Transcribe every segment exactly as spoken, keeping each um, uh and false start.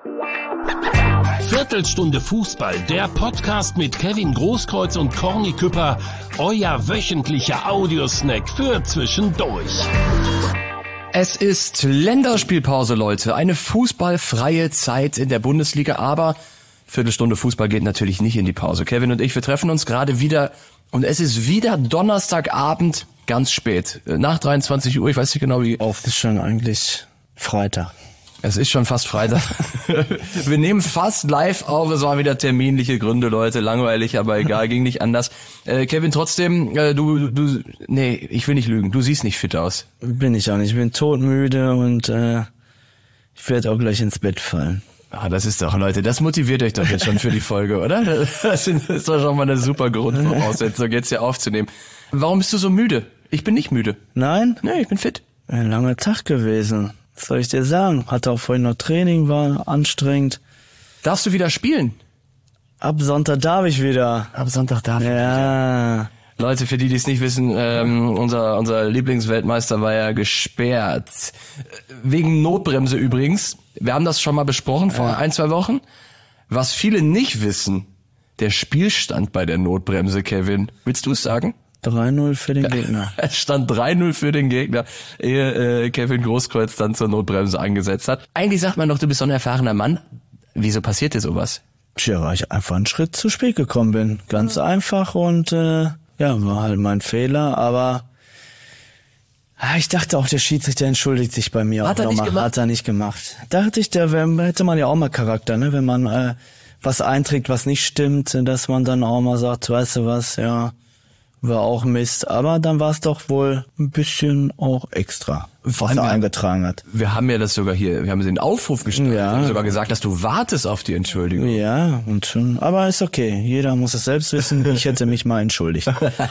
Viertelstunde Fußball, der Podcast mit Kevin Großkreuz und Corny Küpper, euer wöchentlicher Audiosnack für zwischendurch. Es ist Länderspielpause, Leute, eine fußballfreie Zeit in der Bundesliga, aber Viertelstunde Fußball geht natürlich nicht in die Pause. Kevin und ich, wir treffen uns gerade wieder und es ist wieder Donnerstagabend, ganz spät, nach dreiundzwanzig Uhr, ich weiß nicht genau wie. Oft ist schon eigentlich Freitag. Es ist schon fast Freitag. Wir nehmen fast live auf. Es waren wieder terminliche Gründe, Leute. Langweilig, aber egal, ging nicht anders. Äh, Kevin, trotzdem, äh, du, du, nee, ich will nicht lügen. Du siehst nicht fit aus. Bin ich auch nicht. Ich bin todmüde und äh, ich werde auch gleich ins Bett fallen. Ah, das ist doch, Leute, das motiviert euch doch jetzt schon für die Folge, oder? Das ist doch schon mal eine super Grundvoraussetzung, jetzt hier aufzunehmen. Warum bist du so müde? Ich bin nicht müde. Nein? Nee, ich bin fit. Ein langer Tag gewesen. Was soll ich dir sagen? Hatte auch vorhin noch Training, war anstrengend. Darfst du wieder spielen? Ab Sonntag darf ich wieder. Ab Sonntag darf ich ja. wieder. Leute, für die, die es nicht wissen, ähm, unser unser Lieblingsweltmeister war ja gesperrt. Wegen Notbremse übrigens. Wir haben das schon mal besprochen vor ja. ein, zwei Wochen. Was viele nicht wissen, der Spielstand bei der Notbremse, Kevin. Willst du es sagen? drei null für den Gegner. Es stand drei null für den Gegner, ehe äh, Kevin Großkreuz dann zur Notbremse angesetzt hat. Eigentlich sagt man doch, du bist so ein erfahrener Mann. Wieso passiert dir sowas? Tja, weil ich einfach einen Schritt zu spät gekommen bin. Ganz einfach und äh, ja, war halt mein Fehler, aber ah, ich dachte auch, der Schiedsrichter entschuldigt sich bei mir. Hat auch er nicht mal. gemacht? Hat er nicht gemacht. Dachte ich, der wär, hätte man ja auch mal Charakter, ne? Wenn man äh, was einträgt, was nicht stimmt, dass man dann auch mal sagt, weißt du was, ja, war auch Mist, aber dann war es doch wohl ein bisschen auch extra, Vor was allem er eingetragen hat. Wir haben ja das sogar hier, wir haben den Aufruf gestartet, Ja. wir haben sogar gesagt, dass du wartest auf die Entschuldigung. Ja, und schon, aber ist okay, jeder muss es selbst wissen, ich hätte mich mal entschuldigt.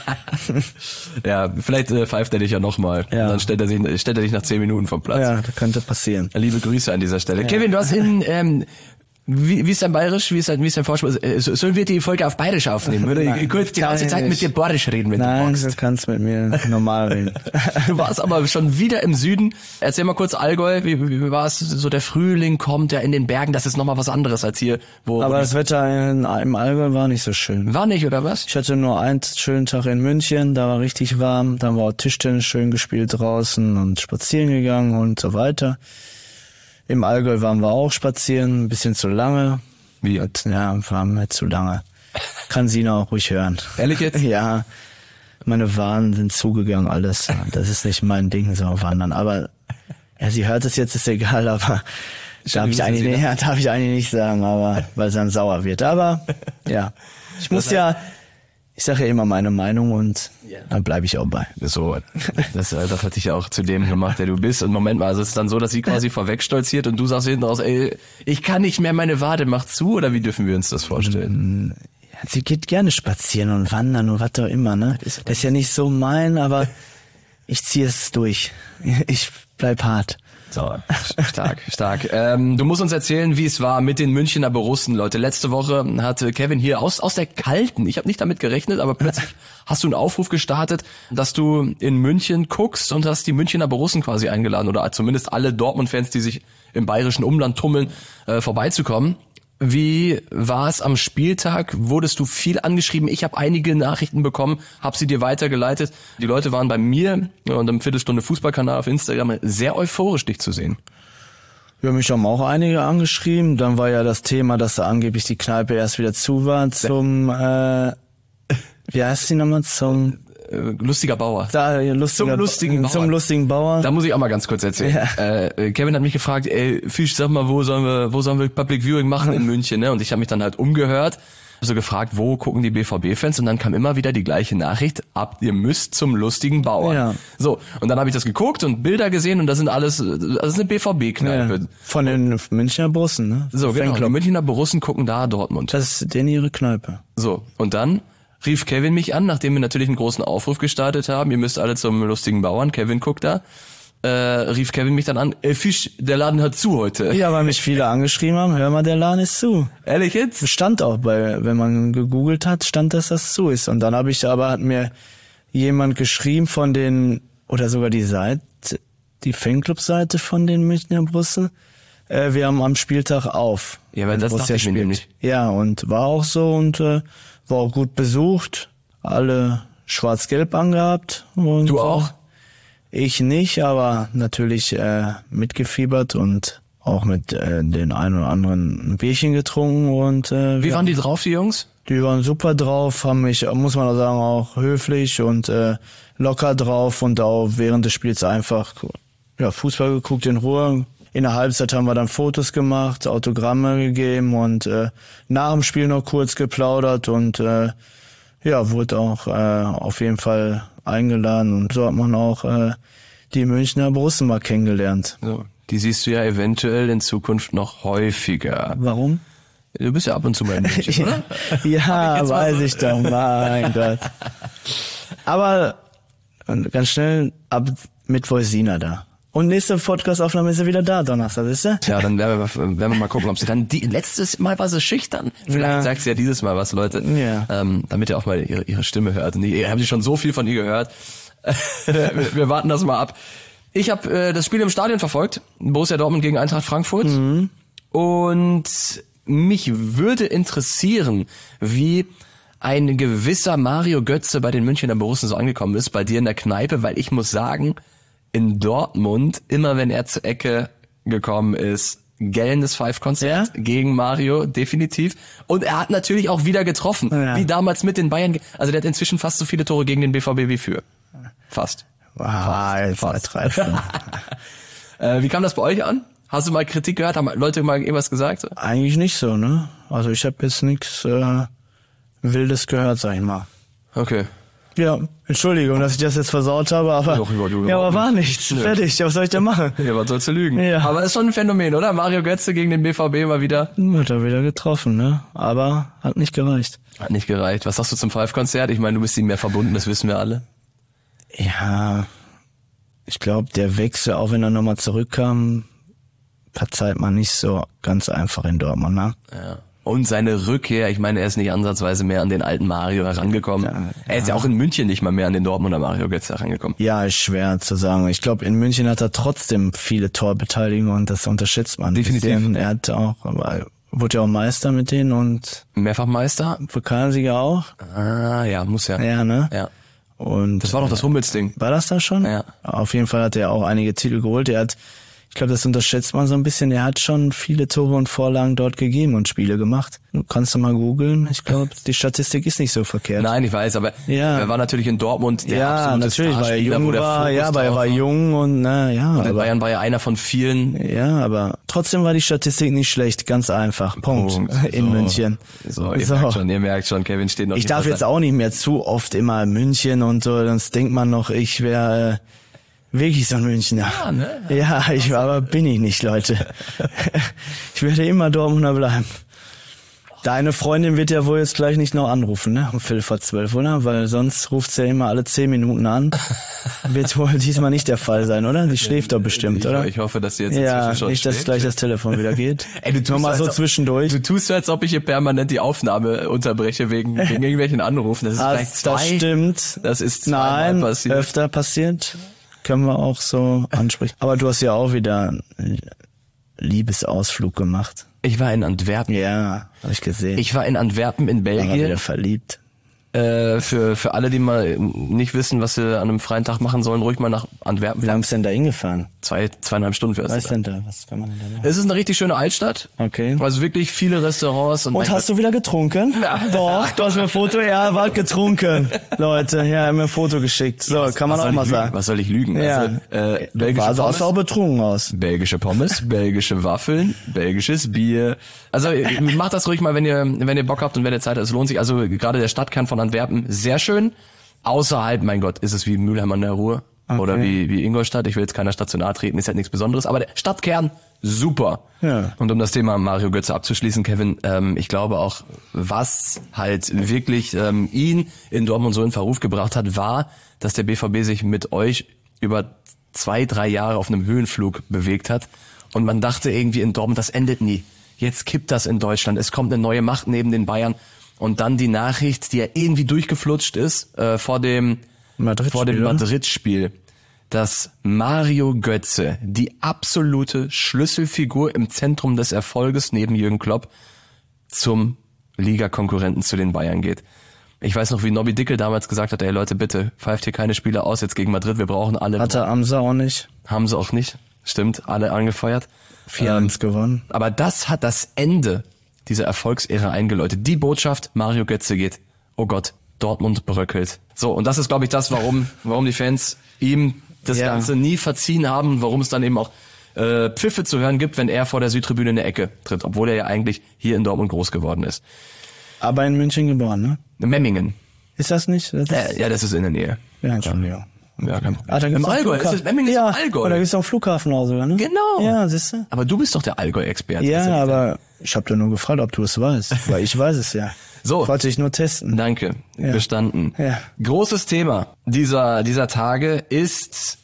Ja, vielleicht äh, pfeift er dich ja nochmal, Ja. und dann stellt er, sich, stellt er dich nach zehn Minuten vom Platz. Ja, das könnte passieren. Liebe Grüße an dieser Stelle. Ja. Kevin, du hast in, ähm, wie, wie ist dein Bayerisch? Wie ist dein, wie ist dein Vorspruch? Äh, Sollen wir die Folge auf Bayerisch aufnehmen? Oder Nein, kurz die ganze Zeit mit dir Bayerisch reden, wenn Nein, du magst? du kannst mit mir normal reden. Du warst aber schon wieder im Süden. Erzähl mal kurz Allgäu, wie, wie, wie war es? So der Frühling kommt ja in den Bergen, das ist nochmal was anderes als hier. Wo, Aber wo das Wetter in, im Allgäu war nicht so schön. war nicht, oder was? Ich hatte nur einen schönen Tag in München, da war richtig warm, dann war auch Tischtennis schön gespielt draußen und spazieren gegangen und so weiter. Im Allgäu waren wir auch spazieren, ein bisschen zu lange. Wie? Ja, waren wir zu lange. Kann Sina auch ruhig hören. Ehrlich jetzt? Ja, meine Waren sind zugegangen, alles. Das ist nicht mein Ding, so wandern. Aber ja, sie hört es jetzt, ist egal, aber darf ich eigentlich nicht, ja, darf ich eigentlich nicht sagen, aber weil sie dann sauer wird. Aber ja, ich muss ja, ich sage ja immer meine Meinung und dann bleibe ich auch bei. So, das, das hat dich ja auch zu dem gemacht, der du bist. Und Moment mal, also es ist dann so, dass sie quasi vorweg stolziert und du sagst hinten raus, ey, ich kann nicht mehr, meine Wade macht zu, oder wie dürfen wir uns das vorstellen? Ja, sie geht gerne spazieren und wandern und was auch immer, ne? Das ist ja nicht so mein, aber ich ziehe es durch. Ich bleib hart. So, stark, stark. Ähm, du musst uns erzählen, wie es war mit den Münchner Borussen, Leute. Letzte Woche hatte Kevin hier aus aus der kalten, ich habe nicht damit gerechnet, aber plötzlich hast du einen Aufruf gestartet, dass du in München guckst und hast die Münchner Borussen quasi eingeladen oder zumindest alle Dortmund-Fans, die sich im bayerischen Umland tummeln, äh, vorbeizukommen. Wie war es am Spieltag? Wurdest du viel angeschrieben? Ich habe einige Nachrichten bekommen, habe sie dir weitergeleitet. Die Leute waren bei mir und im Viertelstunde Fußballkanal auf Instagram sehr euphorisch, dich zu sehen. Ja, mich haben auch einige angeschrieben. Dann war ja das Thema, dass da angeblich die Kneipe erst wieder zu war zum, äh, wie heißt die nochmal? Zum... Lustiger Bauer. Da, lustiger, zum lustigen Bauer. Zum lustigen Bauer. Da muss ich auch mal ganz kurz erzählen. Ja. Äh, Kevin hat mich gefragt, ey, Fisch, sag mal, wo sollen wir, wo sollen wir Public Viewing machen in München, ne? Und ich habe mich dann halt umgehört, so gefragt, wo gucken die B V B-Fans? Und dann kam immer wieder die gleiche Nachricht, ab, ihr müsst zum lustigen Bauer. Ja. So, und dann habe ich das geguckt und Bilder gesehen und das sind alles, das ist eine B V B-Kneipe. Ja, von den Münchner Borussen, ne? So, genau. Die Münchner Borussen gucken da Dortmund. Das ist denen ihre Kneipe. So, und dann rief Kevin mich an, nachdem wir natürlich einen großen Aufruf gestartet haben. Ihr müsst alle zum lustigen Bauern. Kevin guckt da. Äh, rief Kevin mich dann an. Ey, Fisch, der Laden hat zu heute. Ja, weil mich viele angeschrieben haben. Hör mal, der Laden ist zu. Ehrlich jetzt? Stand auch bei, wenn man gegoogelt hat, stand, dass das zu ist. Und dann habe ich aber, hat mir jemand geschrieben von den, oder sogar die Seite, die Fanclub-Seite von den Münchner Borussen, Äh, wir haben am Spieltag auf. Ja, weil das dachte ich mir nämlich. Ja, und war auch so und äh, war auch gut besucht. Alle schwarz-gelb angehabt. Und Du auch? Ich nicht, aber natürlich äh, mitgefiebert und auch mit äh, den ein oder anderen ein Bierchen getrunken. Und äh, Wie ja, waren die drauf, die Jungs? die waren super drauf, haben mich, muss man auch sagen, auch höflich und äh, locker drauf und auch während des Spiels einfach ja, Fußball geguckt in Ruhe. In der Halbzeit haben wir dann Fotos gemacht, Autogramme gegeben und äh, nach dem Spiel noch kurz geplaudert und äh, ja, wurde auch äh, auf jeden Fall eingeladen und so hat man auch äh, die Münchner Borussen mal kennengelernt. So, die siehst du ja eventuell in Zukunft noch häufiger. Warum? Du bist ja ab und zu mal in München, oder? Ja, ich weiß so? ich doch, mein Gott. Aber ganz schnell ab Mittwoch ist Sina da. Und nächste Podcast-Aufnahme ist er wieder da, Donnerstag, wisst ihr? Ja, dann werden wir, werden wir mal gucken, ob sie dann die letztes Mal war sie schüchtern. Vielleicht Ja. sagt sie ja dieses Mal was, Leute. Ja. Ähm, damit ihr auch mal ihre, ihre Stimme hört. Und ihr habt schon so viel von ihr gehört. wir, wir warten das mal ab. Ich habe äh, das Spiel im Stadion verfolgt. Borussia Dortmund gegen Eintracht Frankfurt. Mhm. Und mich würde interessieren, wie ein gewisser Mario Götze bei den Münchner Borussen so angekommen ist, bei dir in der Kneipe, weil ich muss sagen, in Dortmund, immer wenn er zur Ecke gekommen ist, gellendes Five-Konzert Ja? gegen Mario, definitiv. Und er hat natürlich auch wieder getroffen, Ja. wie damals mit den Bayern. Also der hat inzwischen fast so viele Tore gegen den B V B wie für. Fast. Ah, jetzt übertreibst du. Äh, wie kam das bei euch an? Hast du mal Kritik gehört? Haben Leute mal irgendwas gesagt? Eigentlich nicht so, ne? Also ich habe jetzt nichts äh, Wildes gehört, sag ich mal. Okay. Ja, Entschuldigung, dass ich das jetzt versaut habe, aber Doch, du, du, ja, aber überhaupt war nicht. nichts. Nö. Fertig, ja, was soll ich denn machen? Ja, was sollst du lügen? Ja. Aber ist schon ein Phänomen, oder? Mario Götze gegen den B V B mal wieder. Hat er wieder getroffen, ne? Aber hat nicht gereicht. Hat nicht gereicht. Was sagst du zum Five-Konzert? Ich meine, du bist ihm mehr verbunden, das wissen wir alle. Ja, ich glaube, der Wechsel, auch wenn er nochmal zurückkam, verzeiht man nicht so ganz einfach in Dortmund, ne? Ja. Und seine Rückkehr, ich meine, er ist nicht ansatzweise mehr an den alten Mario herangekommen. Ja, er ist ja auch in München nicht mal mehr an den Dortmunder Mario Götze herangekommen. Ja, ist schwer zu sagen. Ich glaube, in München hat er trotzdem viele Torbeteiligungen und das unterschätzt man. Definitiv. Bisschen. Er hat auch, aber wurde ja auch Meister mit denen und Mehrfach Meister? Pokalsieger auch. Ah, ja, muss ja. Ja, ne? Ja. Und Das war doch das Hummels-Ding. war das da schon? Ja. Auf jeden Fall hat er auch einige Titel geholt. Er hat, ich glaube, das unterschätzt man so ein bisschen. Er hat schon viele Tore und Vorlagen dort gegeben und Spiele gemacht. Du kannst du mal googeln. Ich glaube, die Statistik ist nicht so verkehrt. Nein, ich weiß, aber Ja. er war natürlich in Dortmund der ja, absolute natürlich, weil er Starspieler, wo jung der war. Fokus Ja, aber er drauf war jung und na ja. Und in aber, Bayern war ja einer von vielen. ja, aber trotzdem war die Statistik nicht schlecht. Ganz einfach. Punkt. Punkt. In So. München. So, ihr merkt schon, ihr merkt schon, Kevin steht noch Ich nicht darf auf jetzt der- auch nicht mehr zu oft immer in München und so, sonst denkt man noch, ich wäre äh, wirklich so ein Münchner. Ja, ne? Ja, ich war, aber bin ich nicht, Leute. Ich werde immer Dortmunder bleiben. Deine Freundin wird ja wohl jetzt gleich nicht noch anrufen, ne? Um Viertel vor zwölf, oder? Weil sonst ruft sie ja immer alle zehn Minuten an. Wird wohl diesmal nicht der Fall sein, oder? Die schläft doch bestimmt, ich, oder? Ich hoffe, dass sie jetzt Ja, inzwischen schon nicht, dass schläft. gleich das Telefon wieder geht. Ey, du tust Nur mal so, so als ob- zwischendurch. Du tust so, als ob ich hier permanent die Aufnahme unterbreche wegen, wegen irgendwelchen Anrufen. Das ist Ah, vielleicht zwei. das stimmt. Das ist zweimal Nein, passiert. öfter passiert. Können wir auch so ansprechen. Aber du hast ja auch wieder einen Liebesausflug gemacht. Ich war in Antwerpen. Ja, habe ich gesehen. Ich war in Antwerpen in war mal Belgien. wieder verliebt. Äh, für für alle, die mal nicht wissen, was sie an einem freien Tag machen sollen, ruhig mal nach Antwerpen. Wie lange bist du denn da hingefahren? Zwei, zweieinhalb Stunden für Was das. ist denn da? Was kann man denn da machen? Es ist eine richtig schöne Altstadt. Okay. Also wirklich viele Restaurants. Und, Und hast du wieder getrunken? Doch, du hast mir ein Foto, ja, war getrunken. Leute, ja, er hat mir ein Foto geschickt. So, kann man was auch soll mal ich lügen? sagen. Was soll ich lügen? Ja. Also, äh, belgische Also, Pommes, sahst du auch betrunken aus. belgische Pommes, belgische Waffeln, belgisches Bier. Also macht das ruhig mal, wenn ihr wenn ihr Bock habt und wenn ihr Zeit habt. Es lohnt sich. Also gerade der Stadtkern von Antwerpen, sehr schön. Außerhalb, mein Gott, ist es wie Mülheim an der Ruhr. Okay. Oder wie, wie Ingolstadt. Ich will jetzt keiner Stadt zu nahe treten, ist halt nichts Besonderes. Aber der Stadtkern, super. Ja. Und um das Thema Mario Götze abzuschließen, Kevin, ähm, ich glaube auch, was halt wirklich ähm, ihn in Dortmund so in Verruf gebracht hat, war, dass der B V B sich mit euch über zwei, drei Jahre auf einem Höhenflug bewegt hat. Und man dachte irgendwie in Dortmund, das endet nie. Jetzt kippt das in Deutschland. Es kommt eine neue Macht neben den Bayern. Und dann die Nachricht, die ja irgendwie durchgeflutscht ist, äh, vor dem Madrid-Spiel, vor dem oder? Madrid-Spiel. dass Mario Götze, die absolute Schlüsselfigur im Zentrum des Erfolges neben Jürgen Klopp, zum Ligakonkurrenten zu den Bayern geht. Ich weiß noch, wie Nobby Dickel damals gesagt hat, ey Leute, bitte, pfeift hier keine Spieler aus jetzt gegen Madrid, wir brauchen alle. Hatte Amsa auch nicht. Haben sie auch nicht, stimmt, alle angefeuert. vier eins ähm, gewonnen. Aber das hat das Ende dieser Erfolgsära eingeläutet. Die Botschaft, Mario Götze geht, oh Gott, Dortmund bröckelt. So, und das ist, glaube ich, das, warum warum die Fans ihm das ja. Ganze nie verziehen haben, warum es dann eben auch äh, Pfiffe zu hören gibt, wenn er vor der Südtribüne in der Ecke tritt, obwohl er ja eigentlich hier in Dortmund groß geworden ist. Aber in München geboren, ne? Memmingen. Ist das nicht? Das ist äh, ja, das ist in der Nähe. Ja, schon, ja. Ja, kein ah, da Im Allgäu, ist es, Memmingen ja, ist im Allgäu. Oder gibt's auch einen Flughafen oder so, ne? Genau. Ja, siehst du? Aber du bist doch der Allgäu-Experte. Ja, aber ich habe dir nur gefragt, ob du es weißt, weil ich weiß es ja. So. Wollte ich nur testen. Danke. Ja. Bestanden. Ja. Großes Thema dieser, dieser Tage ist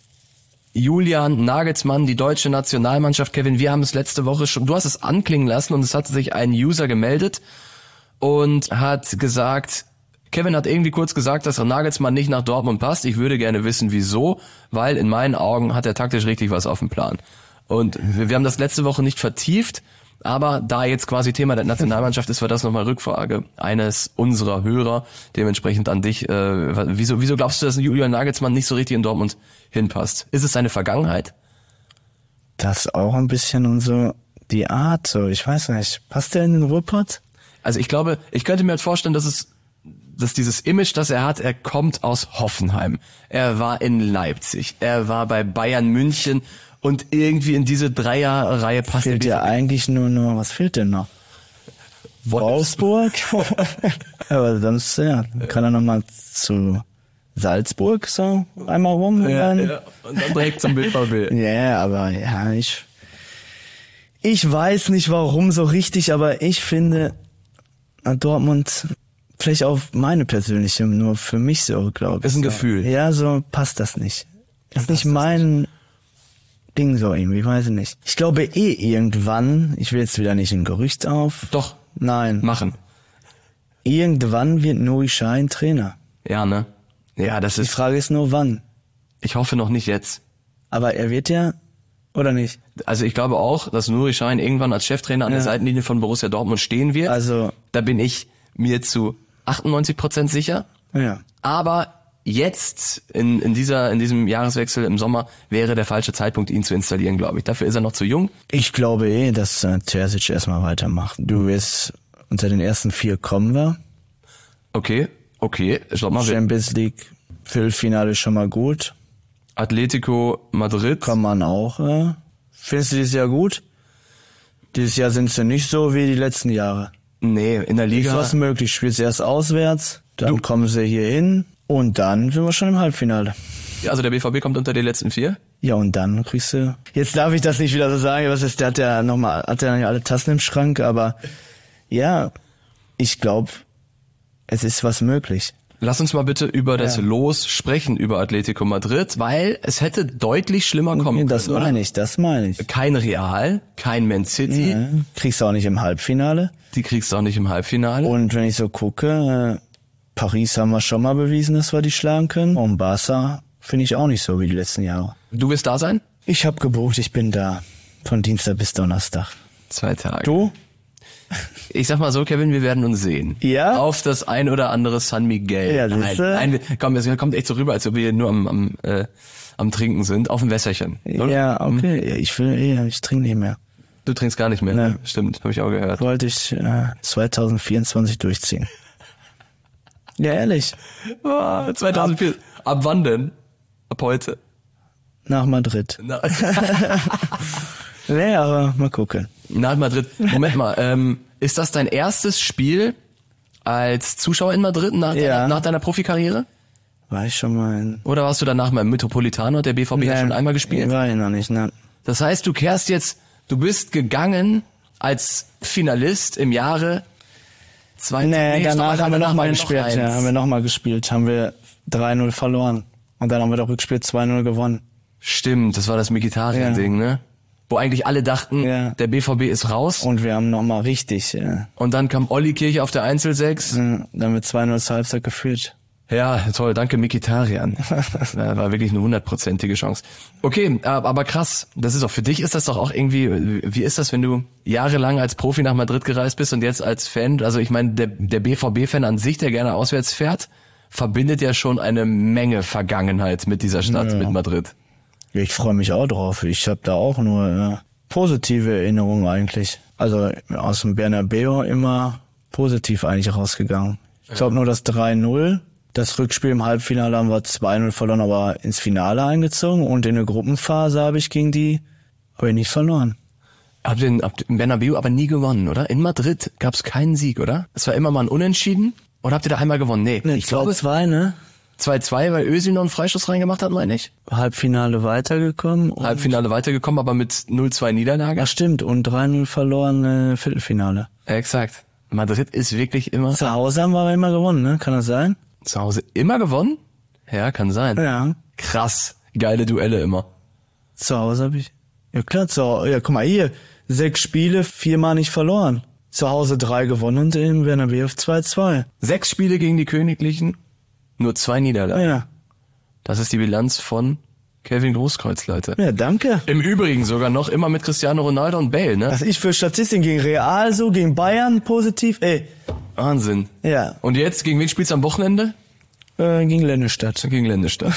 Julian Nagelsmann, die deutsche Nationalmannschaft. Kevin, wir haben es letzte Woche schon, du hast es anklingen lassen und es hat sich ein User gemeldet und hat gesagt, Kevin hat irgendwie kurz gesagt, dass Nagelsmann nicht nach Dortmund passt. Ich würde gerne wissen, wieso, weil in meinen Augen hat er taktisch richtig was auf dem Plan. Und wir, wir haben das letzte Woche nicht vertieft, aber da jetzt quasi Thema der Nationalmannschaft ist, war das nochmal Rückfrage eines unserer Hörer, dementsprechend an dich. Äh, wieso, wieso glaubst du, dass Julian Nagelsmann nicht so richtig in Dortmund hinpasst? Ist es seine Vergangenheit? Das ist auch ein bisschen unsere, die Art, so, ich weiß nicht. Passt der in den Ruhrpott? Also ich glaube, ich könnte mir halt vorstellen, dass es dass dieses Image, das er hat, er kommt aus Hoffenheim. Er war in Leipzig, er war bei Bayern München und irgendwie in diese Dreierreihe passt fehlt ja eigentlich nur noch, was fehlt denn noch? Wolfsburg? Aber sonst, ja, kann er nochmal zu Salzburg so einmal rum. Ja, ja. Und dann direkt zum B V B. Ja, aber ja, ich, ich weiß nicht warum so richtig, aber ich finde, Dortmund, vielleicht auch meine persönliche, nur für mich so, glaube ich. Ist ein so. Gefühl. Ja, so passt das nicht. Das ist nicht mein Ding so irgendwie, weiß ich nicht. Ich glaube eh irgendwann, ich will jetzt wieder nicht ein Gerücht auf. Doch. Nein. Machen. Irgendwann wird Nuri Sahin Trainer. Ja, ne? Ja, das Die ist... Frage ist nur wann. Ich hoffe noch nicht jetzt. Aber er wird ja, oder nicht? Also ich glaube auch, dass Nuri Sahin irgendwann als Cheftrainer an ja. der Seitenlinie von Borussia Dortmund stehen wird. Also... Da bin ich mir zu achtundneunzig Prozent sicher. Ja. Aber jetzt, in, in dieser, in diesem Jahreswechsel im Sommer, wäre der falsche Zeitpunkt, ihn zu installieren, glaube ich. Dafür ist er noch zu jung. Ich glaube eh, dass äh, Terzic erstmal weitermacht. Du wirst unter den ersten vier kommen wir. Okay, okay. Stopp mal. Champions League Viertelfinale schon mal gut. Atletico Madrid. Kann man auch. Äh. Findest du dieses Jahr gut? Dieses Jahr sind sie nicht so wie die letzten Jahre. Nee, in der Liga. Ist was möglich. Spielst erst auswärts, dann du. kommen sie hier hin und dann sind wir schon im Halbfinale. Also der B V B kommt unter die letzten vier? Ja, und dann kriegst du... Jetzt darf ich das nicht wieder so sagen, was ist, der hat ja nochmal, hat ja nicht alle Tassen im Schrank, aber ja, ich glaube, es ist was möglich. Lass uns mal bitte über das ja. Los sprechen, über Atletico Madrid, weil es hätte deutlich schlimmer kommen das können, Das meine oder? ich, das meine ich. Kein Real, kein Man City. Ja, kriegst du auch nicht im Halbfinale. Die kriegst du auch nicht im Halbfinale. Und wenn ich so gucke, äh, Paris haben wir schon mal bewiesen, dass wir die schlagen können. Und Barca finde ich auch nicht so wie die letzten Jahre. Du wirst da sein? Ich habe gebucht, ich bin da. Von Dienstag bis Donnerstag. Zwei Tage. Du? Ich sag mal so, Kevin, wir werden uns sehen. Ja? Auf das ein oder andere San Miguel. Ja, nein, siehste? nein, wir- komm, es kommt echt so rüber, als ob wir nur am, am, äh, am Trinken sind. Auf dem Wässerchen. Oder? Ja, okay. Ja, ich will, ja, ich trinke nicht mehr. Du trinkst gar nicht mehr. Nee. Ne? Stimmt, habe ich auch gehört. Wollte ich äh, zwanzig vierundzwanzig durchziehen. Ja, ehrlich. Oh, zweitausendvier. Ab, ab wann denn? Ab heute? Nach Madrid. Na, Nee, aber mal gucken. nach Madrid. Moment mal, ähm, ist das dein erstes Spiel als Zuschauer in Madrid nach, Ja. deiner, nach deiner Profikarriere? War ich schon mal in... Oder warst du danach mal im Metropolitano? Der B V B hat Nein, schon einmal gespielt. War ich noch nicht, ne? Das heißt, du kehrst jetzt, du bist gegangen als Finalist im Jahre zwei. Nee, danach stopp, haben wir danach nochmal war gespielt. noch Ja, eins. haben wir nochmal gespielt. Haben wir drei null verloren. Und dann haben wir doch Rückspiel zwei null gewonnen. Stimmt, das war das Mkhitaryan-Ding, ne? Wo eigentlich alle dachten, Ja. der B V B ist raus. Und wir haben nochmal richtig, ja. Und dann kam Olli Kirche auf der Einzelsechs. Ja, dann haben wir zwei null zur Halbzeit geführt. Ja, toll, danke Mkhitaryan. Das war wirklich eine hundertprozentige Chance. Okay, aber krass, das ist auch für dich, ist das doch auch irgendwie, wie ist das, wenn du jahrelang als Profi nach Madrid gereist bist und jetzt als Fan, also ich meine, der, der B V B-Fan an sich, der gerne auswärts fährt, verbindet ja schon eine Menge Vergangenheit mit dieser Stadt, ja. mit Madrid. Ich freue mich auch drauf. Ich habe da auch nur äh, positive Erinnerungen eigentlich. Also aus dem Bernabeu immer positiv eigentlich rausgegangen. Ich glaube nur das drei null. Das Rückspiel im Halbfinale haben wir zwei null verloren, aber ins Finale eingezogen. Und in der Gruppenphase habe ich gegen die habe ich nicht verloren. Habt ihr in, habt in Bernabeu aber nie gewonnen, oder? In Madrid gab es keinen Sieg, oder? Es war immer mal ein Unentschieden. Oder habt ihr da einmal gewonnen? Nee, nee ich glaube zwei, ne? zwei zwei, weil Özil noch einen Freistoß reingemacht hat, meine ich. Halbfinale weitergekommen. Halbfinale weitergekommen, aber mit null zwei Niederlage. Ach stimmt, und drei null verloren äh, Viertelfinale. Exakt. Madrid ist wirklich immer... Zu Hause haben wir immer gewonnen, ne? Kann das sein? Zu Hause immer gewonnen? Ja, kann sein. Ja. Krass. Geile Duelle immer. Zu Hause habe ich... Ja klar, zu Hause... Ja, guck mal hier. Sechs Spiele, viermal nicht verloren. Zu Hause drei gewonnen und im Bernabeu zwei zwei. Sechs Spiele gegen die Königlichen, nur zwei Niederlagen. Ja. Das ist die Bilanz von Kevin Großkreuz, Leute. Ja, danke. Im Übrigen sogar noch immer mit Cristiano Ronaldo und Bale, ne? Was ich für Statistiken gegen Real so, gegen Bayern positiv, ey. Wahnsinn. Ja. Und jetzt, gegen wen spielst du am Wochenende? Äh, gegen Lennestadt. Gegen Lennestadt.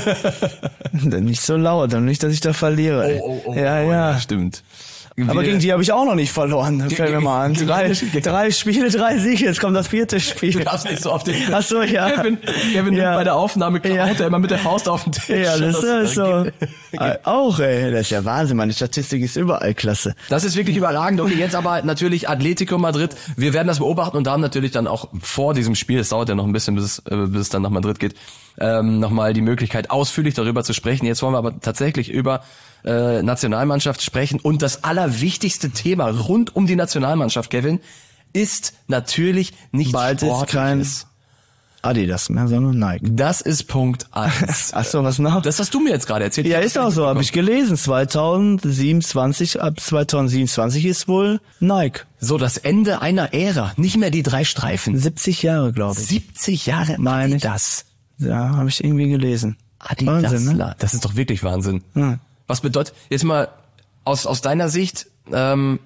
Nicht so laut, dann nicht, dass ich da verliere. Ey. Oh, oh, oh. Ja, ja. Stimmt. Aber gegen die habe ich auch noch nicht verloren. Das fällt mir mal an. Drei, drei Spiele, drei Siege. Jetzt kommt das vierte Spiel. Du darfst nicht so auf den... Ach so, ja. Kevin, Kevin ja. bei der Aufnahme klaut ja. er immer mit der Faust auf den Tisch. Ja, das ist so. Auch, ey. Das ist ja Wahnsinn. Meine Statistik ist überall klasse. Das ist wirklich überragend. Okay, jetzt aber natürlich Atletico Madrid. Wir werden das beobachten und da haben natürlich dann auch vor diesem Spiel, es dauert ja noch ein bisschen, bis es, bis es dann nach Madrid geht, ähm, nochmal die Möglichkeit, ausführlich darüber zu sprechen. Jetzt wollen wir aber tatsächlich über äh, Nationalmannschaft sprechen. Und das allerwichtigste Thema rund um die Nationalmannschaft, Kevin, ist natürlich nicht Bald ist kein Adidas mehr, sondern Nike. Das ist Punkt eins. Ach so, was noch? Das hast du mir jetzt gerade erzählt. Ja, ist auch so, habe ich gelesen. zweitausendsiebenundzwanzig, ab zweitausendsiebenundzwanzig ist wohl Nike. So, das Ende einer Ära. Nicht mehr die drei Streifen. siebzig Jahre, glaube ich. siebzig Jahre meine ich. Adidas. Ja, habe ich irgendwie gelesen. Adidas. Wahnsinn, ne? Das ist doch wirklich Wahnsinn. Ja. Was bedeutet, jetzt mal aus aus deiner Sicht, ähm,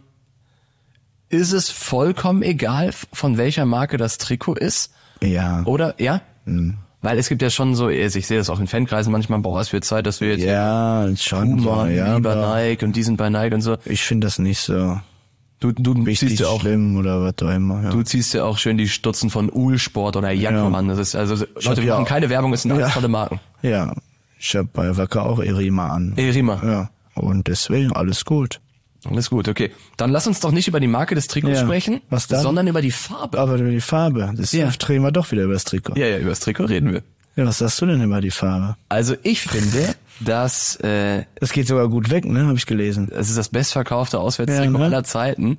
ist es vollkommen egal, von welcher Marke das Trikot ist? Ja. Oder, ja? Mhm. Weil es gibt ja schon so, ich sehe das auch in Fankreisen manchmal, boah, es wird Zeit, dass wir jetzt ja, schon, Puma, ja, lieber aber Nike und die sind bei Nike und so. Ich finde das nicht so Du, du richtig ziehst ja auch, schlimm oder was auch immer. Ja. du ziehst ja auch schön die Stutzen von Uhlsport oder Jacko Ja. an. Das ist, also, Ich Leute, hab wir ja machen auch- keine Werbung, es sind alles Ja. tolle Marken. Ja, ich habe bei Wacker auch Erima an. Erima. Ja, und deswegen alles gut. Alles gut, okay. Dann lass uns doch nicht über die Marke des Trikots Ja. sprechen, Was dann? sondern über die Farbe. Aber über die Farbe, das Ja. drehen wir doch wieder über das Trikot. Ja, ja, über das Trikot reden wir. Ja, was sagst du denn über die Farbe? Also ich finde, dass äh, Das geht sogar gut weg, ne? Habe ich gelesen. es ist das bestverkaufte Auswärtstrikot Ja, ne? aller Zeiten.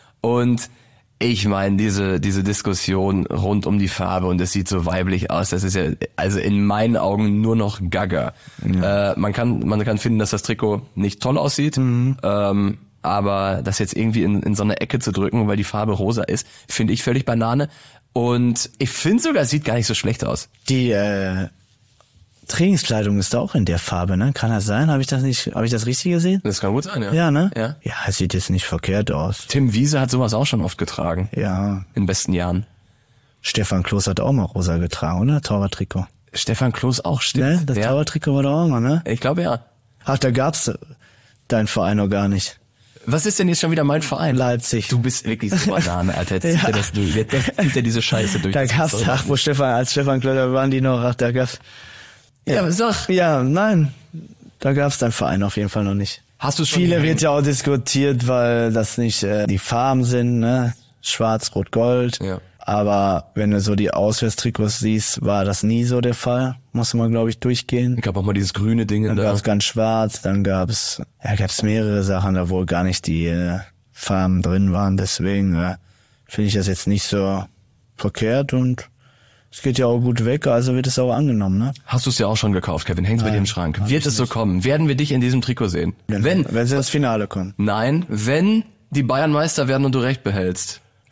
Und ich meine, diese diese Diskussion rund um die Farbe und es sieht so weiblich aus, das ist ja also in meinen Augen nur noch Gaga. Ja. Äh, man kann man kann finden, dass das Trikot nicht toll aussieht, mhm. ähm, aber das jetzt irgendwie in, in so eine Ecke zu drücken, weil die Farbe rosa ist, finde ich völlig Banane. Und ich finde sogar, es sieht gar nicht so schlecht aus. Die äh, Trainingskleidung ist da auch in der Farbe, ne? Kann das sein? Habe ich das nicht? Habe ich das richtig gesehen? Das kann gut sein, ja. Ja, ne? Ja. Ja, es sieht jetzt nicht verkehrt aus. Tim Wiese hat sowas auch schon oft getragen. Ja. In den besten Jahren. Stefan Kloß hat auch mal rosa getragen, oder? Torwarttrikot. Stefan Kloß auch, stimmt. Ne? Das ja. Torwarttrikot war doch auch mal, ne? Ich glaube, ja. Ach, da gab's deinen Verein noch gar nicht. Was ist denn jetzt schon wieder mein Verein? Leipzig. Du bist wirklich so Banane, Alter. Jetzt zieht Ja. er das durch. Jetzt zieht er diese Scheiße durch. Da Das gab's, gibt's doch ach, wo Stefan, als Stefan Klötter waren die noch, ach, da gab's, nicht. Ja, sag. ja, nein, da gab's deinen Verein auf jeden Fall noch nicht. Hast du schon Viele gesehen? wird ja auch diskutiert, weil das nicht äh, die Farben sind, ne? Schwarz, Rot, Gold. Ja. Aber wenn du so die Auswärtstrikots siehst, war das nie so der Fall. Muss man, glaube ich, durchgehen. Ich gab auch mal dieses grüne Ding in Dann da. gab's ganz schwarz, dann gab's, ja, gab's mehrere Sachen, da wohl gar nicht die äh, Farben drin waren. Deswegen äh, finde ich das jetzt nicht so verkehrt und es geht ja auch gut weg, also wird es auch angenommen, ne? Hast du es ja auch schon gekauft, Kevin? Hängt's bei dir im Schrank. hab Wird ich es so kommen? Werden wir dich in diesem Trikot sehen? Wenn, Wenn sie ins Finale kommen. nein, wenn die Bayern Meister werden und du recht behältst.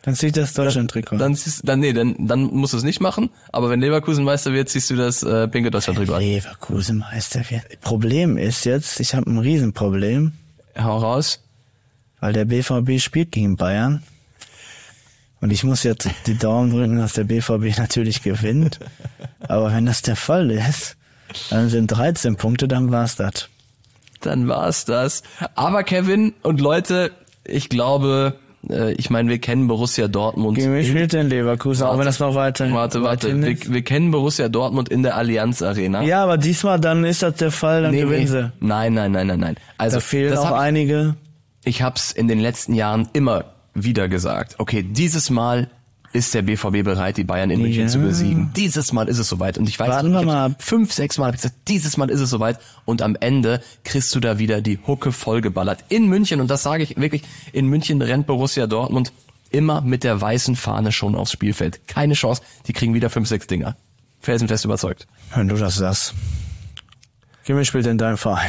Dann zieh ich das Deutschland-Trikot. Dann ziehst, dann nee, dann dann musst du es nicht machen. Aber wenn Leverkusen Meister wird, ziehst du das äh, pinke Deutschland-Trikot an. Leverkusen Meister wird. Problem ist jetzt, ich habe ein Riesenproblem. Hau raus. Weil der B V B spielt gegen Bayern. Und ich muss jetzt die Daumen drücken, dass der B V B natürlich gewinnt. Aber wenn das der Fall ist, dann sind dreizehn Punkte, dann war's das. Dann war's das. Aber Kevin und Leute, ich glaube, äh, ich meine, wir kennen Borussia Dortmund. Gegen wen spielt denn Leverkusen, warte, auch wenn das noch weiter Warte, warte. Wir, wir kennen Borussia Dortmund in der Allianz Arena. Ja, aber diesmal dann ist das der Fall, dann nee, gewinnen nee. sie. Nein, nein, nein, nein, nein. Also Da fehlen das auch hab einige. Ich, ich hab's in den letzten Jahren immer wieder gesagt. Okay, dieses Mal ist der B V B bereit, die Bayern in München Ja. zu besiegen. Dieses Mal ist es soweit. Und ich weiß Warten nicht, wir ich mal hab's ab. fünf, sechs Mal hab ich gesagt, dieses Mal ist es soweit. Und am Ende kriegst du da wieder die Hucke vollgeballert. In München, und das sage ich wirklich, in München rennt Borussia Dortmund immer mit der weißen Fahne schon aufs Spielfeld. Keine Chance, die kriegen wieder fünf, sechs Dinger. Felsenfest überzeugt. Wenn du das sagst. Gegen wen spielt denn dein Verein?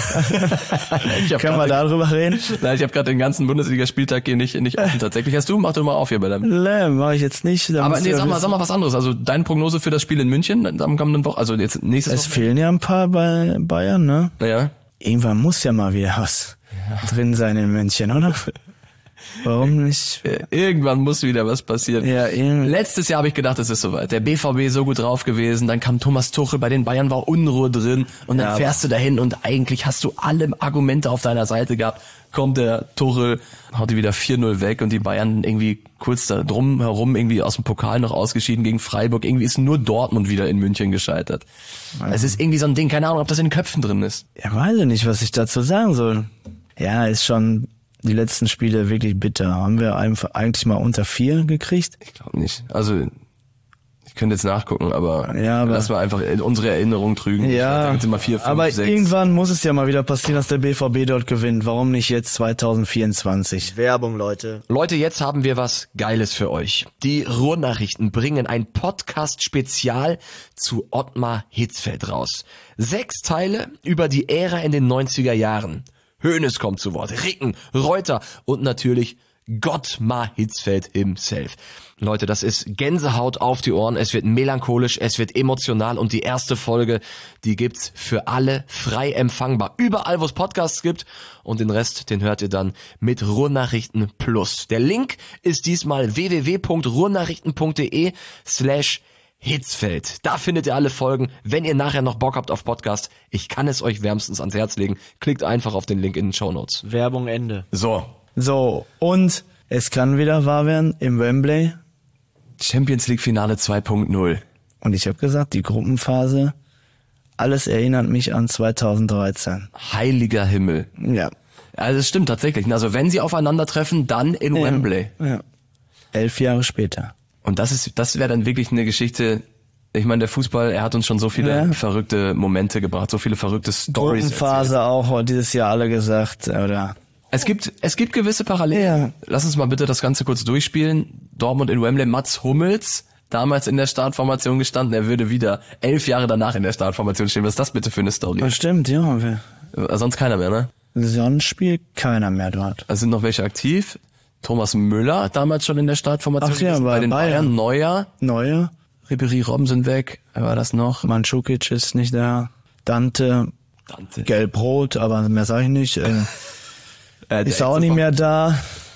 Ich hab Können wir grad- darüber reden? Nein, ich habe gerade den ganzen Bundesligaspieltag hier nicht, nicht offen tatsächlich. Hast du? Mach doch mal auf hier bei deinem. Nee, mach ich jetzt nicht. Da Aber musst nee, du sag mal, wissen. sag mal was anderes. Also deine Prognose für das Spiel in München am kommenden Woche, also jetzt nächstes Es fehlen ja ein paar bei Bayern, ne? Ja. Irgendwann muss ja mal wieder was drin sein in München, oder? Warum nicht? Äh, Irgendwann muss wieder was passieren. Ja, irgendwie. Letztes Jahr habe ich gedacht, es ist soweit. Der B V B so gut drauf gewesen, dann kam Thomas Tuchel, bei den Bayern war Unruhe drin und dann Ja, fährst du dahin und eigentlich hast du alle Argumente auf deiner Seite gehabt. Kommt der Tuchel, haut die wieder vier null weg und die Bayern irgendwie kurz da drum herum irgendwie aus dem Pokal noch ausgeschieden gegen Freiburg. Irgendwie ist nur Dortmund wieder in München gescheitert. Es ist irgendwie so ein Ding, keine Ahnung, ob das in den Köpfen drin ist. Ja, weiß ich nicht, was ich dazu sagen soll. Ja, ist schon die letzten Spiele wirklich bitter. Haben wir einfach eigentlich mal unter vier gekriegt? Ich glaube nicht. Also ich könnte jetzt nachgucken, aber, Ja, aber- lass mal einfach unsere Erinnerung trügen. Ja, Ich immer vier, fünf, aber sechs. irgendwann muss es ja mal wieder passieren, dass der B V B dort gewinnt. Warum nicht jetzt zwanzig vierundzwanzig? Werbung, Leute. Leute, jetzt haben wir was Geiles für euch. Die Ruhrnachrichten bringen ein Podcast-Spezial zu Ottmar Hitzfeld raus. Sechs Teile über die Ära in den neunziger Jahren. Hoeneß kommt zu Wort, Ricken, Reuter und natürlich Gottmar Hitzfeld himself. Leute, das ist Gänsehaut auf die Ohren, es wird melancholisch, es wird emotional und die erste Folge, die gibt's für alle frei empfangbar. Überall, wo es Podcasts gibt und den Rest, den hört ihr dann mit Ruhrnachrichten Plus. Der Link ist diesmal w w w punkt ruhrnachrichten punkt de slash Hitzfeld. Da findet ihr alle Folgen. Wenn ihr nachher noch Bock habt auf Podcast, ich kann es euch wärmstens ans Herz legen. Klickt einfach auf den Link in den Shownotes. Werbung Ende. So. So, und es kann wieder wahr werden im Wembley. Champions League Finale zwei Punkt null. Und ich habe gesagt, die Gruppenphase, alles erinnert mich an zweitausenddreizehn. Heiliger Himmel. Ja. Also es stimmt tatsächlich. Also wenn sie aufeinandertreffen, dann in Wembley. Ja. Elf Jahre später. Und das ist, das wäre dann wirklich eine Geschichte. Ich meine, der Fußball, er hat uns schon so viele Ja. verrückte Momente gebracht, so viele verrückte Stories. Gruppenphase auch dieses Jahr alle gesagt, oder? Es gibt, es gibt gewisse Parallelen. Ja. Lass uns mal bitte das Ganze kurz durchspielen. Dortmund in Wembley, Mats Hummels, damals in der Startformation gestanden, er würde wieder elf Jahre danach in der Startformation stehen. Was ist das bitte für eine Story? Das stimmt, ja. Wir, Sonst keiner mehr, ne? sonst spielt keiner mehr dort. Es sind noch welche aktiv. Thomas Müller, damals schon in der Startformation. Ach ja, gewesen. bei bei den Bayern. Bayern. Neuer. Neue. Ribéry, Robben weg. Wer war das noch? Mandzukic ist nicht da. Dante, Dante. gelb-rot, aber mehr sage ich nicht. Äh, Äh, der ist auch nicht mehr da.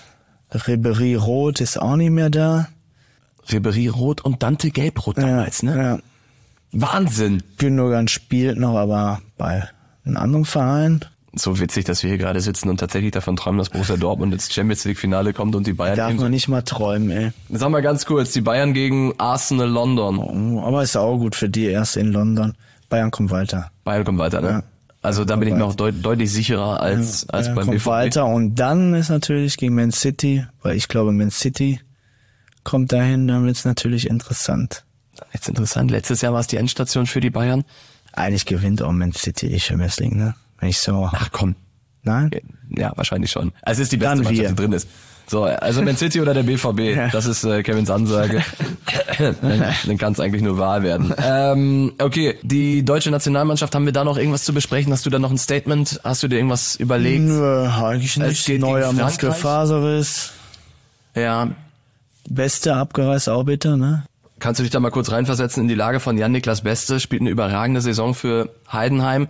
Ribéry rot ist auch nicht mehr da. Ribéry rot und Dante gelb-rot damals, ne? Ja. Wahnsinn. Gündogan spielt noch, aber bei einem anderen Verein. So witzig, dass wir hier gerade sitzen und tatsächlich davon träumen, dass Borussia Dortmund ins Champions League Finale kommt und die Bayern. Darf man nicht mal träumen, ey. Sag mal ganz kurz, die Bayern gegen Arsenal London. Oh, aber ist auch gut für die erst in London. Bayern kommt weiter. Bayern kommt weiter, ne? Ja. Also da bin ich Kommt mir auch deut deutlich sicherer als, als Bayern beim kommt B V B. weiter und dann ist natürlich gegen Man City, weil ich glaube Man City kommt dahin, dann wird's natürlich interessant. Jetzt interessant, letztes Jahr war es die Endstation für die Bayern. Eigentlich gewinnt auch Man City die Champions League, ne? Wenn ich so. Ach komm. Nein? Ja, wahrscheinlich schon. Also es ist die beste Dann Mannschaft, wir. die drin ist. So, also Man City oder der B V B, das ist äh, Kevins Ansage. dann dann kann es eigentlich nur wahr werden. Ähm, okay, die deutsche Nationalmannschaft, haben wir da noch irgendwas zu besprechen? Hast du da noch ein Statement? Hast du dir irgendwas überlegt? Nö, eigentlich Es nicht. geht Neuer gegen Frankreich. Muskelfaserriss. Ja, Beste abgereist, auch bitter, ne? Kannst du dich da mal kurz reinversetzen in die Lage von Jan-Niklas Beste, spielt eine überragende Saison für Heidenheim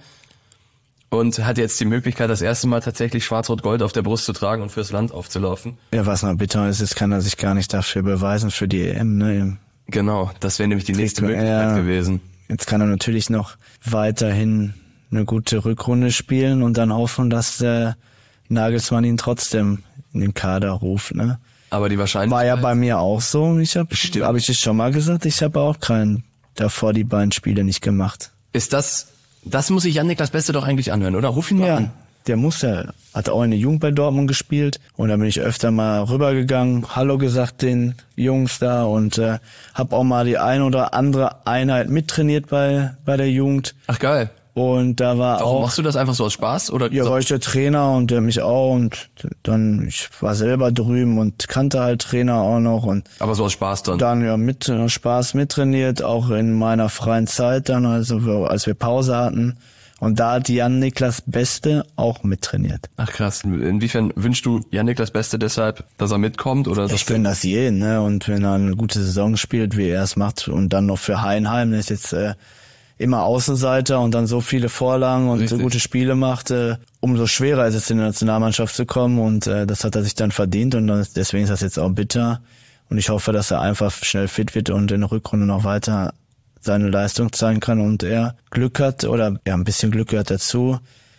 und hat jetzt die Möglichkeit, das erste Mal tatsächlich Schwarz-Rot-Gold auf der Brust zu tragen und fürs Land aufzulaufen. Ja, was noch bitter ist, jetzt kann er sich gar nicht dafür beweisen für die E M, ne? Genau, das wäre nämlich die nächste Möglichkeit ja, gewesen. Jetzt kann er natürlich noch weiterhin eine gute Rückrunde spielen und dann hoffen, dass der Nagelsmann ihn trotzdem in den Kader ruft, ne? Aber die Wahrscheinlichkeit... War ja bei mir auch so. Ich habe hab ich das schon mal gesagt, ich habe auch keinen davor die beiden Spiele nicht gemacht. Ist das, das muss sich Jan-Niklas Beste doch eigentlich anhören, oder? Ruf ihn mal ja, an. Der muss ja, hat auch in der Jugend bei Dortmund gespielt und da bin ich öfter mal rübergegangen, Hallo gesagt den Jungs da und äh, habe auch mal die ein oder andere Einheit mittrainiert bei bei der Jugend. Ach geil. Und da war Warum auch... machst du das einfach so aus Spaß? Oder ja, so? war ich der Trainer und der mich auch und dann, ich war selber drüben und kannte halt Trainer auch noch und Aber so aus Spaß dann? dann ja mit äh, Spaß mittrainiert, auch in meiner freien Zeit dann, also wir, als wir Pause hatten. Und da hat Jan-Niklas Beste auch mittrainiert. Ach krass. Inwiefern wünschst du Jan-Niklas Beste deshalb, dass er mitkommt? Oder Ich gönne das jeden, ne? Und wenn er eine gute Saison spielt, wie er es macht und dann noch für Heidenheim, der ist jetzt äh, immer Außenseiter und dann so viele Vorlagen und Richtig. so gute Spiele macht, äh, umso schwerer ist es in die Nationalmannschaft zu kommen und äh, das hat er sich dann verdient und dann, deswegen ist das jetzt auch bitter und ich hoffe, dass er einfach schnell fit wird und in der Rückrunde noch weiter seine Leistung zeigen kann und er Glück hat oder ja ein bisschen Glück gehört dazu,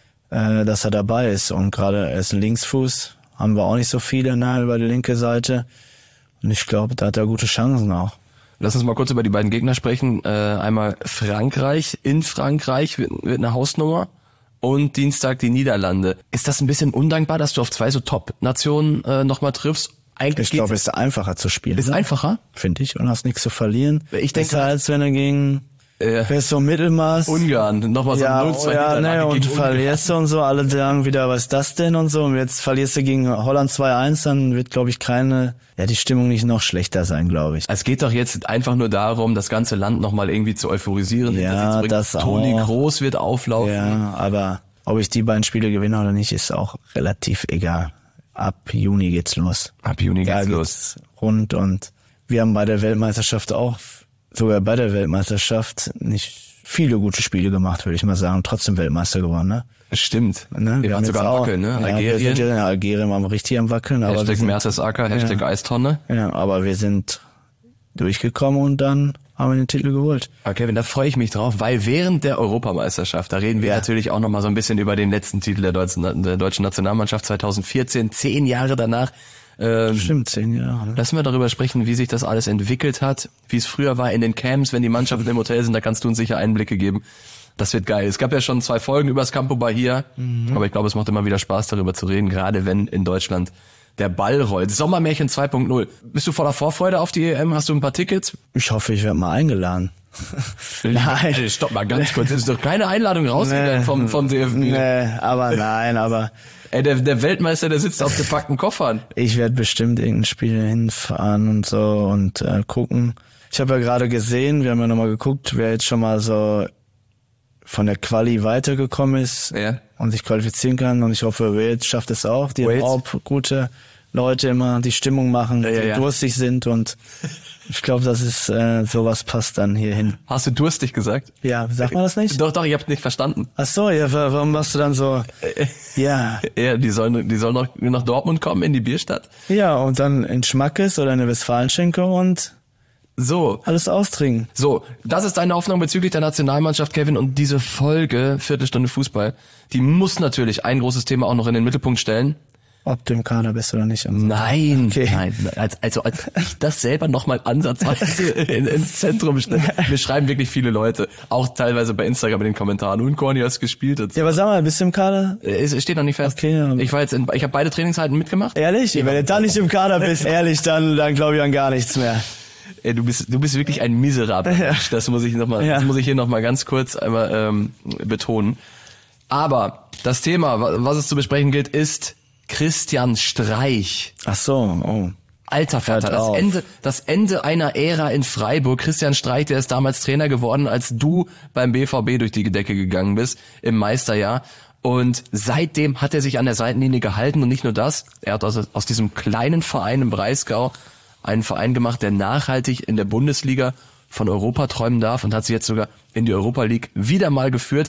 äh, dass er dabei ist und gerade er ist ein Linksfuß, haben wir auch nicht so viele ne, über die linke Seite und ich glaube, da hat er gute Chancen auch. Lass uns mal kurz über die beiden Gegner sprechen. Äh, einmal Frankreich. In Frankreich wird, wird eine Hausnummer. Und Dienstag die Niederlande. Ist das ein bisschen undankbar, dass du auf zwei so Top-Nationen äh, nochmal triffst? Eigentlich Ich glaube, es ist einfacher zu spielen. Ist ne? einfacher? Finde ich. Und hast nichts zu verlieren. Ich denke, besser als wenn du gegen äh, wer ist so Mittelmaß. Ungarn. Nochmal so ja, ein null zwei oh, ja, ne, und gegen verlierst du und so. Alle sagen wieder, was ist das denn und so. Und jetzt verlierst du gegen Holland zwei eins, dann wird, glaube ich, keine, ja, die Stimmung nicht noch schlechter sein, glaube ich. Es geht doch jetzt einfach nur darum, das ganze Land nochmal irgendwie zu euphorisieren. Ja, das Toni auch. Kroos wird auflaufen. Ja, aber ob ich die beiden Spiele gewinne oder nicht, ist auch relativ egal. Ab Juni geht's los. Ab Juni Da geht's los. Rund und wir haben bei der Weltmeisterschaft auch, sogar bei der Weltmeisterschaft, nicht viele gute Spiele gemacht, würde ich mal sagen. Trotzdem Weltmeister geworden, ne? Stimmt. ne? Wir waren sogar am Wackeln, ne? Ja, Algerien. wir sind ja in Algerien waren wir richtig am Wackeln. Aber wir Hashtag sind, Mertesacker, Hashtag Ja. Eistonne. ja, aber wir sind durchgekommen und dann haben wir den Titel geholt. Okay, Kevin, da freue ich mich drauf, weil während der Europameisterschaft, da reden wir Ja. natürlich auch nochmal so ein bisschen über den letzten Titel der deutschen, der deutschen Nationalmannschaft zwanzig vierzehn, zehn Jahre danach. Ähm, Stimmt, zehn Jahre. Ne? Lassen wir darüber sprechen, wie sich das alles entwickelt hat, wie es früher war in den Camps, wenn die Mannschaften im Hotel sind, da kannst du uns sicher Einblicke geben. Das wird geil. Es gab ja schon zwei Folgen über das Campo Bahia, mhm. aber ich glaube, es macht immer wieder Spaß, darüber zu reden, gerade wenn in Deutschland der Ball rollt. Sommermärchen zwei Punkt null. Bist du voller Vorfreude auf die E M? Hast du ein paar Tickets? Ich hoffe, ich werde mal eingeladen. Nein. Also, stopp mal ganz kurz. Es ist doch keine Einladung rausgegangen Nee. vom, vom D F B. Nee, aber nein, aber Ey, der, der Weltmeister, der sitzt auf gepackten Koffern. ich werde bestimmt irgendein Spiel hinfahren und so und äh, gucken. Ich habe ja gerade gesehen, wir haben ja nochmal geguckt, wer jetzt schon mal so von der Quali weitergekommen ist Ja. und sich qualifizieren kann. Und ich hoffe, Wales schafft es auch. Die Wales? haben auch gute Leute immer, die Stimmung machen, Ja, ja, die ja. durstig sind und ich glaube, das ist äh, sowas passt dann hier hin. Hast du durstig gesagt? Ja, sagt man das nicht? Doch, doch, ich hab's nicht verstanden. Ach so, ja, wa- warum machst du dann so? Ja, Ja, die sollen, die sollen noch nach Dortmund kommen, in die Bierstadt. ja, und dann in Schmackes oder eine Westfalenschenke und So. alles austrinken. So, das ist deine Hoffnung bezüglich der Nationalmannschaft, Kevin. Und diese Folge, Viertelstunde Fußball, die muss natürlich ein großes Thema auch noch in den Mittelpunkt stellen. Ob du im Kader bist oder nicht. und so. Nein, Okay. nein, als, also als ich das selber nochmal ansatzweise in, ins Zentrum stelle. Mir schreiben wirklich viele Leute, auch teilweise bei Instagram in den Kommentaren, und Corny hast gespielt. Und so. Ja, aber sag mal, bist du im Kader? Es steht noch nicht fest. Okay, aber- ich war jetzt in, ich habe beide Trainingszeiten mitgemacht. Ehrlich? Wenn du dann nicht im Kader bist, ehrlich, dann, dann glaube ich an gar nichts mehr. Ey, du bist, du bist wirklich ein miserabler Mensch. Das muss ich noch mal, Ja. das muss ich hier noch mal ganz kurz einmal ähm, betonen. Aber das Thema, wa- was es zu besprechen gilt, ist Christian Streich. Ach so, oh. Alter Vater, Hört das auf. Ende, das Ende einer Ära in Freiburg. Christian Streich, der ist damals Trainer geworden, als du beim B V B durch die Decke gegangen bist, im Meisterjahr. Und seitdem hat er sich an der Seitenlinie gehalten und nicht nur das, er hat aus, aus diesem kleinen Verein im Breisgau einen Verein gemacht, der nachhaltig in der Bundesliga von Europa träumen darf und hat sie jetzt sogar in die Europa League wieder mal geführt.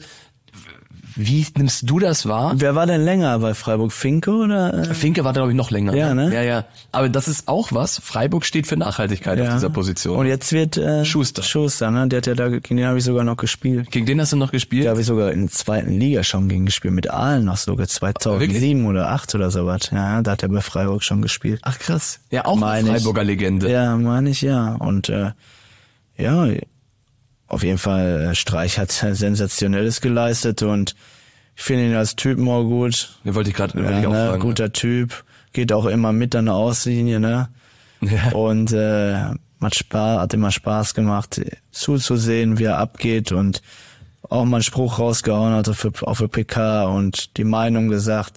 Wie nimmst du das wahr? Wer war denn länger bei Freiburg? Finke oder? Finke war da, glaube ich, noch länger. Ja, ne? Ja, ja. Aber das ist auch was. Freiburg steht für Nachhaltigkeit Ja. auf dieser Position. Und jetzt wird äh, Schuster. Schuster, ne? Der hat ja da, gegen den habe ich sogar noch gespielt. Gegen den hast du noch gespielt? Da habe ich sogar in der zweiten Liga schon gegen gespielt, mit Aalen noch sogar zweitausendsieben oder acht oder sowas. Ja, da hat er bei Freiburg schon gespielt. Ach krass. Ja, auch Meine eine ich. Freiburger Legende. Ja, meine ich, ja. Und äh, ja, auf jeden Fall, äh, Streich hat Sensationelles geleistet und ich finde ihn als Typen auch gut. Den wollte ich gerade Ja, ja, auch ne, fragen. guter Typ, geht auch immer mit an der Auslinie, ne? Ja. Und äh, hat Spaß, hat immer Spaß gemacht, zuzusehen, wie er abgeht und auch mal einen Spruch rausgehauen hat auf, auf der P K und die Meinung gesagt.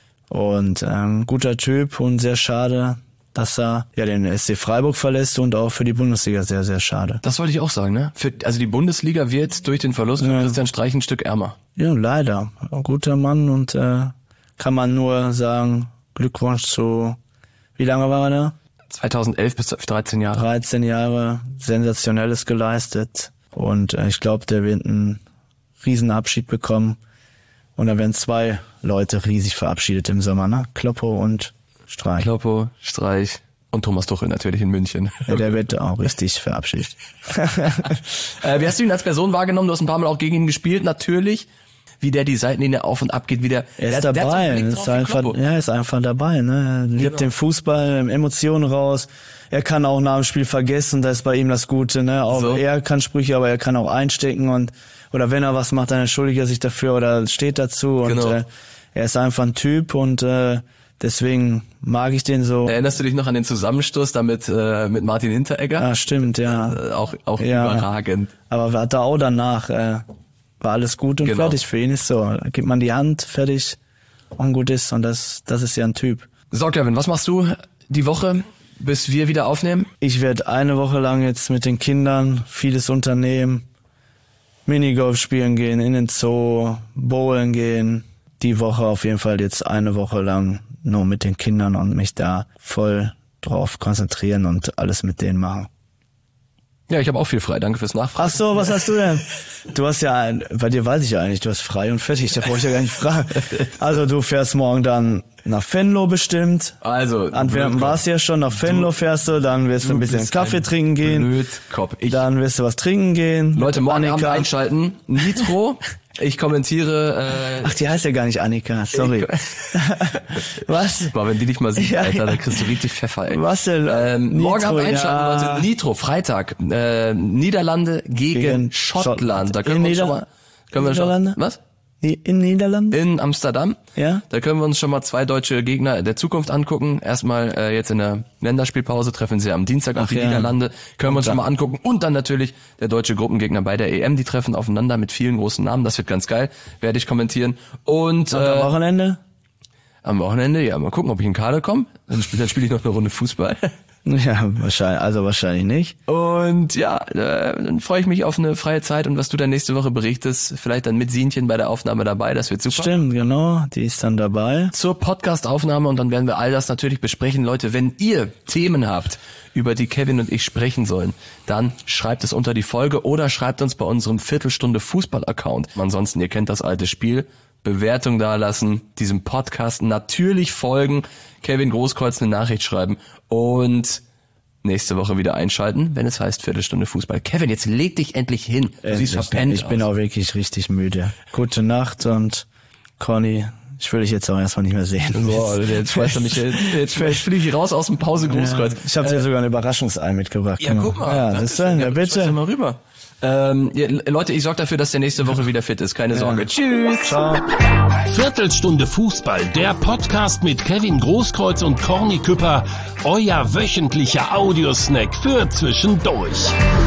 Und ähm, guter Typ und sehr schade, dass er ja den S C Freiburg verlässt und auch für die Bundesliga sehr, sehr schade. Das wollte ich auch sagen, ne? Für, also die Bundesliga wird durch den Verlust von Ja. Christian Streich ein Stück ärmer. Ja, leider. Ein guter Mann und äh, kann man nur sagen, Glückwunsch zu, wie lange war er da? zweitausendelf bis dreizehn Jahre. dreizehn Jahre, Sensationelles geleistet und äh, ich glaube, der wird einen riesen Abschied bekommen und da werden zwei Leute riesig verabschiedet im Sommer, ne? Kloppo und Streich. Kloppo, Streich und Thomas Tuchel natürlich in München. Ja, der wird auch richtig verabschiedet. äh, wie hast du ihn als Person wahrgenommen? Du hast ein paar Mal auch gegen ihn gespielt, natürlich. Wie der die Seitenlinie auf und ab geht, wie der... Er ist der, der dabei, hat so einen Blick ist drauf wie einfach, Kloppo. ja, ist einfach dabei, ne? Er liebt Genau. den Fußball, Emotionen raus. Er kann auch nach dem Spiel vergessen, das ist bei ihm das Gute, ne? Auch So. er kann Sprüche, aber er kann auch einstecken und, oder wenn er was macht, dann entschuldigt er sich dafür oder steht dazu und, Genau. äh, er ist einfach ein Typ und, äh, deswegen mag ich den so. Erinnerst du dich noch an den Zusammenstoß da mit, äh, mit Martin Hinteregger? Ah, stimmt, ja. Äh, auch auch Ja. überragend. Aber hat er auch danach, äh, war alles gut und Genau. fertig für ihn ist so. Da gibt man die Hand, fertig und gut ist und das, das ist ja ein Typ. So, Kevin, was machst du die Woche, bis wir wieder aufnehmen? Ich werde eine Woche lang jetzt mit den Kindern vieles unternehmen, Minigolf spielen gehen, in den Zoo, bowlen gehen. Die Woche auf jeden Fall jetzt eine Woche lang nur mit den Kindern und mich da voll drauf konzentrieren und alles mit denen machen. Ja, ich habe auch viel frei. Danke fürs Nachfragen. Ach so, was hast du denn? Du hast ja, ein, bei dir weiß ich ja eigentlich, du hast frei und fertig, da brauche ich ja gar nicht fragen. Also du fährst morgen dann nach Venlo bestimmt. Also, Antwerpen warst du ja schon, nach Venlo fährst du, dann wirst du ein bisschen bist Kaffee ein trinken gehen. Blödkopf. Ich, Dann wirst du was trinken gehen. Leute, morgen Abend Annika. einschalten. Nitro. Ich kommentiere. Äh, Ach, die heißt ja gar nicht Annika, sorry. Was? Boah, wenn die dich mal sieht, Ja, Alter, ja. da kriegst du richtig Pfeffer, ey. Was denn? Ähm, Nitro, morgen Abend einschalten, ja. Leute. Nitro, Freitag. Äh, Niederlande gegen, Gegen Schottland. Da Schott- können wir in uns schon Nieder- mal... Können wir schon, Niederlande? was? In Niederlanden? In Amsterdam. Ja. Da können wir uns schon mal zwei deutsche Gegner der Zukunft angucken. Erstmal äh, jetzt in der Länderspielpause treffen sie am Dienstag auf Ach die ja. Niederlande. Können wir uns dann- schon mal angucken. Und dann natürlich der deutsche Gruppengegner bei der E M. Die treffen aufeinander mit vielen großen Namen. Das wird ganz geil. Werde ich kommentieren. Und Und am äh, Wochenende? am Wochenende, ja, mal gucken, ob ich in den Kader komme. Dann spiele dann spiel ich noch eine Runde Fußball. Ja, wahrscheinlich, also wahrscheinlich nicht. Und ja, äh, dann freue ich mich auf eine freie Zeit und was du dann nächste Woche berichtest, vielleicht dann mit Sienchen bei der Aufnahme dabei, das wird super. Stimmt, genau, die ist dann dabei. Zur Podcast-Aufnahme und dann werden wir all das natürlich besprechen. Leute, wenn ihr Themen habt, über die Kevin und ich sprechen sollen, dann schreibt es unter die Folge oder schreibt uns bei unserem Viertelstunde Fußball-Account. Ansonsten, ihr kennt das alte Spiel. Bewertung dalassen, diesem Podcast natürlich folgen, Kevin Großkreuz eine Nachricht schreiben und nächste Woche wieder einschalten, wenn es heißt Viertelstunde Fußball. Kevin, jetzt leg dich endlich hin. Du siehst Endlich. verpennt Ich bin aus. auch wirklich richtig müde. Gute Nacht und Conny, ich will dich jetzt auch erstmal nicht mehr sehen. Boah, jetzt schmeißt er mich, jetzt fliege ich raus aus dem Pause Großkreuz. Ja, ich habe dir sogar ein Überraschungsei mitgebracht. Ja, guck mal. Ja, Danke das ist schön. ja, Ja, schmeiß bitte. mal rüber. Ähm, ja, Leute, ich sorge dafür, dass der nächste Woche wieder fit ist. Keine Sorge. Tschüss. Ciao. Viertelstunde Fußball, der Podcast mit Kevin Großkreuz und Corny Küpper, euer wöchentlicher Audiosnack für zwischendurch.